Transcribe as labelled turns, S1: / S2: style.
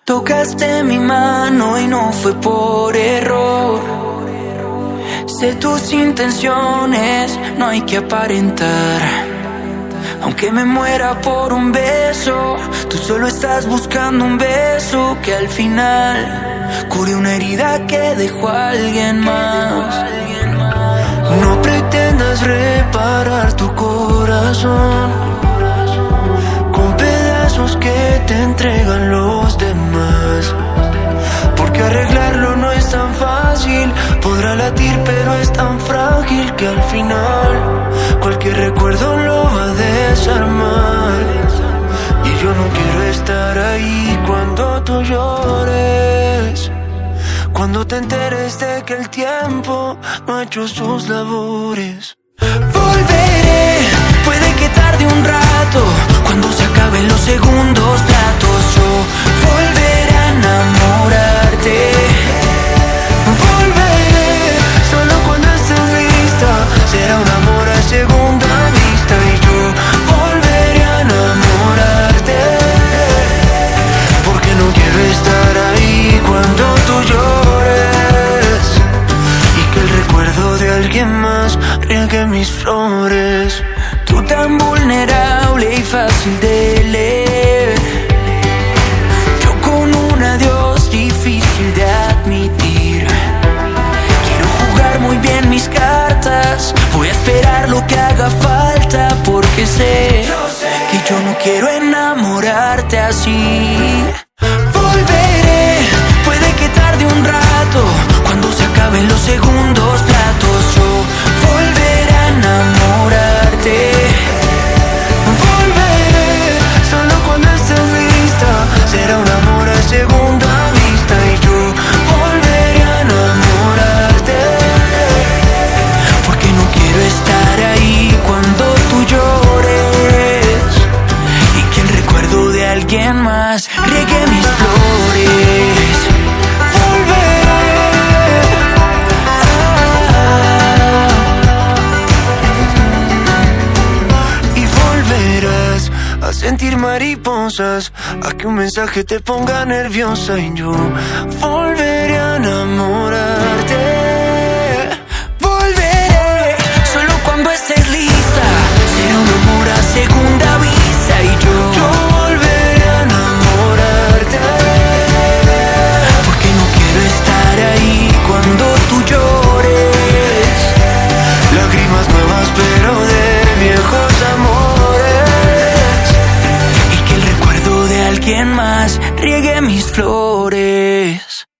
S1: Tocaste mi mano y no fue por error. Sé tus intenciones, no hay que aparentar. Aunque me muera por un beso, tú solo estás buscando un beso que al final cure una herida que dejó a alguien más. No pretendas reparar tu corazón con pedazos que te entregan los demás, porque arreglarlo no es tan fácil. Podrá latir pero es tan frágil que al final cualquier recuerdo lo va a desarmar. Y yo no quiero estar ahí cuando tú llores, cuando te enteres de que el tiempo no ha hecho sus labores. Volveré, puede que tarde un rato, cuando se acaben los segundos platos. Yo volveré a enamorarte. Volveré, solo cuando estés lista. Será un amor a segunda vista. Y yo volveré a enamorarte, porque no quiero estar ahí cuando tú llores, y que el recuerdo de alguien más riegue mis flores. Tú tan vulnerable y fácil de leer, yo con un adiós difícil de admitir. Quiero jugar muy bien mis cartas, voy a esperar lo que haga falta, porque sé que yo no quiero enamorarte así. Volveré, puede que tarde un rato, cuando se acaben los segundos platos. Yo volveré a enamorarte. Volveré, solo cuando estés lista. Será un amor a segunda vista. Y yo volveré a enamorarte, porque no quiero estar ahí cuando tú llores, y que el recuerdo de alguien más riegue mis flores. Sentir mariposas, a que un mensaje te ponga nerviosa. Y yo volveré a enamorarte. Volveré, solo cuando estés lista. Será un amor a segunda vista. Y yo volveré a enamorarte, porque no quiero estar ahí cuando tú llores. Lágrimas nuevas pero de viejos amores, alguien más riegue mis flores.